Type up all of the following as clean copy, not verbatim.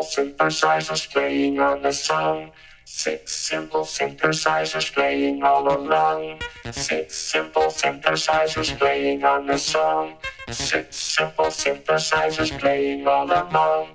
synthesizers playing on the song. Six simple synthesizers playing all along. Six simple synthesizers playing on the song. Six simple synthesizers playing all along.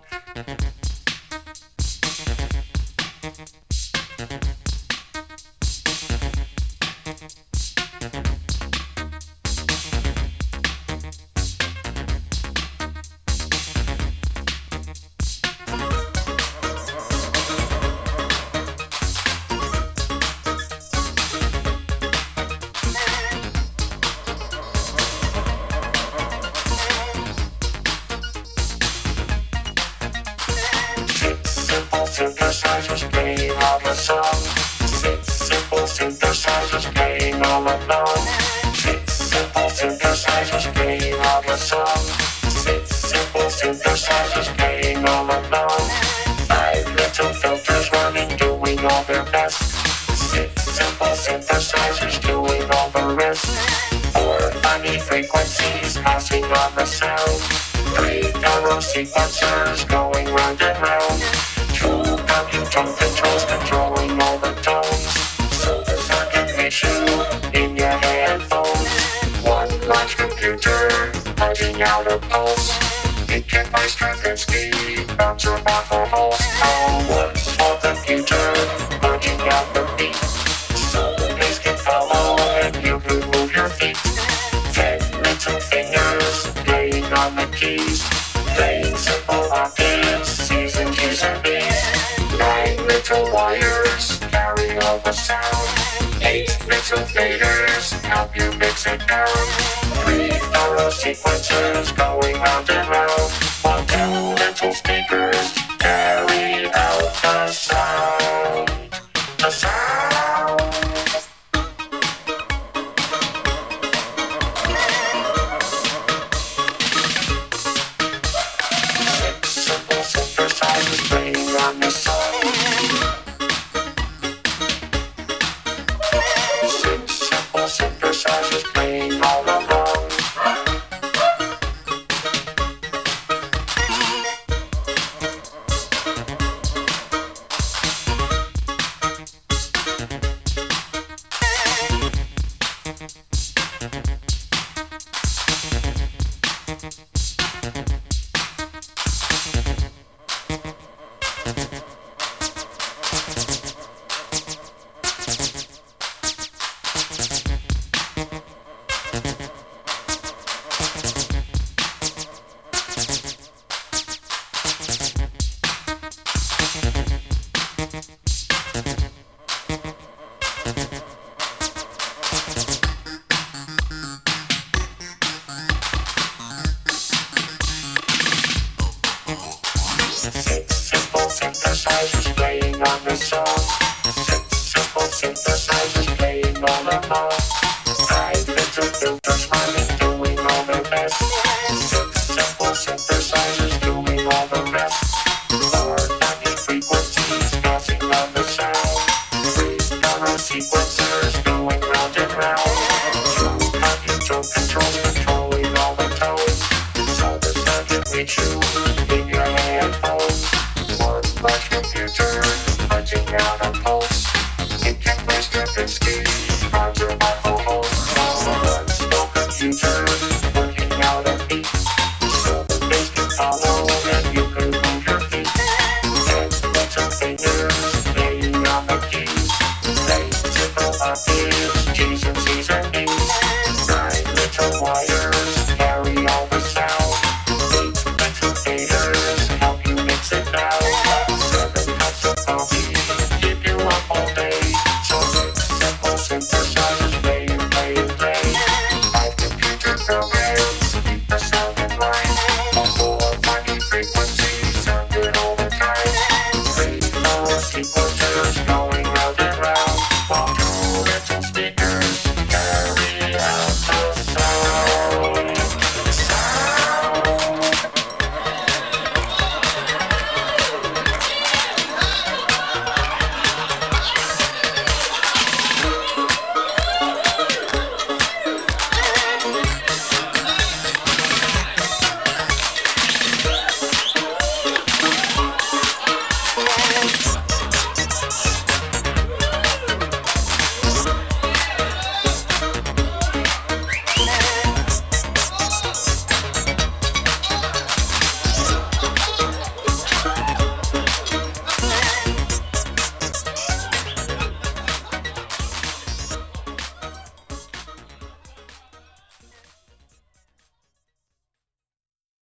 Synthesizers playing all the song. Six simple synthesizers playing all along. Six simple synthesizers playing all the song. Six simple synthesizers playing all along. Five little filters running, doing all their best. Six simple synthesizers doing all the rest. Four funny frequencies passing on the sound. Three thorough sequencers going round and round. Tone controls controlling all the tones. So the sound can reach you in your headphones. One large computer punching out a pulse. It can buy strength and speed, bounce your baffle holes. Oh, one small computer punching out the beat. So the bass can follow and you can move your feet. 10 little fingers playing on the keys. Playing simple octaves, C's and G's and B's. 9 little wires carry all the sound. 8 little faders help you mix it down. 3 thorough sequencers going round and round. While 2 little speakers carry out the sound. The sound. Six simple synthesizers playing on the song. Synthesizers playing all along. Six simple synthesizers playing on the song. Six simple synthesizers playing all along.